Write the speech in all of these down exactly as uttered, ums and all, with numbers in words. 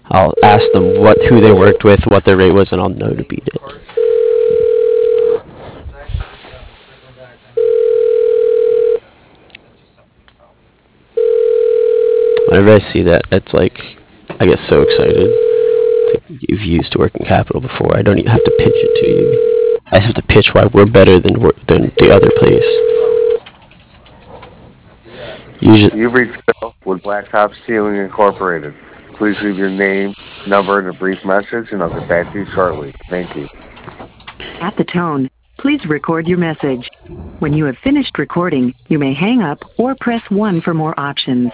I'll ask them what who they worked with, what their rate was, and I'll know to beat it. Whenever I see that, it's like I get so excited. It's like you've used working capital before. I don't even have to pitch it to you. I just have to pitch why we're better than wor- than the other place. Usually, You've reached Phil with Blacktop Ceiling Incorporated. Please leave your name, number, and a brief message, and I'll get back to you shortly. Thank you. At the tone, please record your message. When you have finished recording, you may hang up or press one for more options.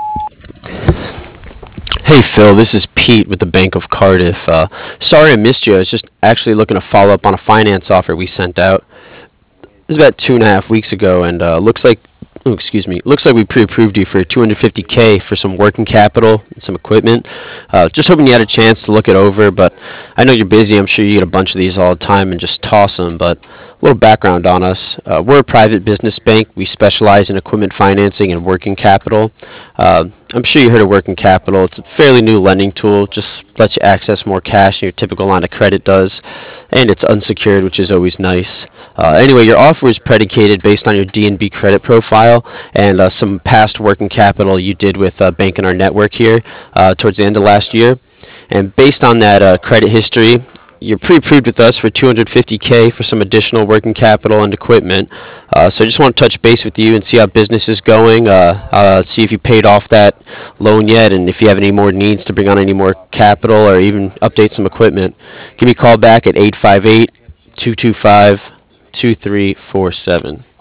hey Phil, this is Pete with the Bank of Cardiff. Uh, sorry I missed you. I was just actually looking to follow up on a finance offer we sent out. It was about two and a half weeks ago, and uh, looks like, oh, excuse me, looks like we pre-approved you for two hundred fifty k for some working capital and some equipment. Uh, just hoping you had a chance to look it over, but I know you're busy. I'm sure you get a bunch of these all the time and just toss them. But a little background on us: uh, we're a private business bank. We specialize in equipment financing and working capital. Uh, I'm sure you heard of working capital. It's a fairly new lending tool. Just lets you access more cash than your typical line of credit does, and it's unsecured, which is always nice. Uh, anyway, your offer is predicated based on your D N B credit profile and uh, some past working capital you did with uh, Bank in our network here uh, towards the end of last year. And based on that uh, credit history, you're pre-approved with us for two hundred fifty k for some additional working capital and equipment. Uh, so I just want to touch base with you and see how business is going. Uh, uh, see if you paid off that loan yet, and if you have any more needs to bring on any more capital or even update some equipment. Give me a call back at eight five eight, two two five, two three four seven.